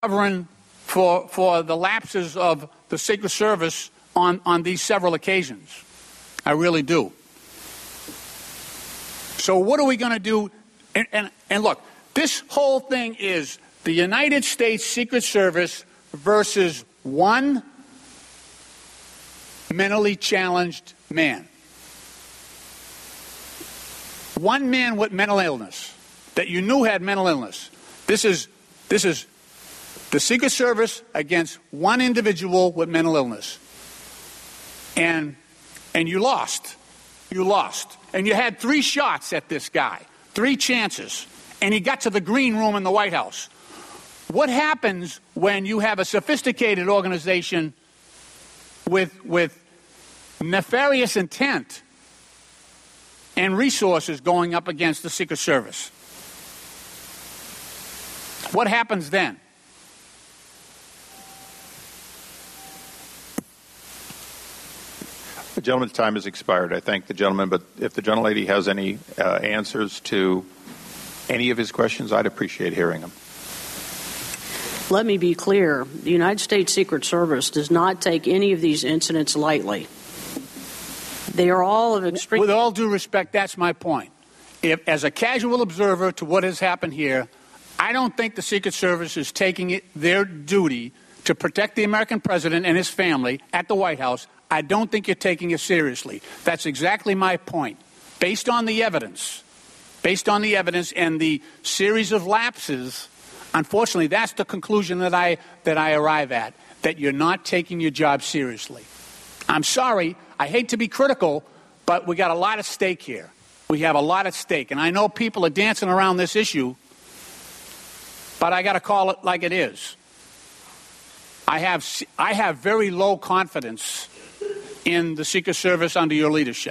covering for the lapses of the Secret Service on these several occasions. I really do. So what are we going to do? And look, this whole thing is the United States Secret Service versus one mentally challenged man. One man with mental illness that you knew had mental illness. This is the Secret Service against one individual with mental illness. And you lost. You lost. And you had 3 shots at this guy, 3 chances. And he got to the green room in the White House. What happens when you have a sophisticated organization with nefarious intent and resources going up against the Secret Service? What happens then? The gentleman's time has expired. I thank the gentleman, but if the gentlelady has any answers to any of his questions, I'd appreciate hearing them. Let me be clear. The United States Secret Service does not take any of these incidents lightly. They are all of extreme... With all due respect, that's my point. If, as a casual observer to what has happened here, I don't think the Secret Service is taking it their duty to protect the American president and his family at the White House. I don't think you're taking it seriously. That's exactly my point. Based on the evidence and the series of lapses, unfortunately, that's the conclusion that I arrive at, that you're not taking your job seriously. I'm sorry. I hate to be critical, but we got a lot at stake here. We have a lot at stake. And I know people are dancing around this issue, but I got to call it like it is. I have very low confidence in the Secret Service under your leadership.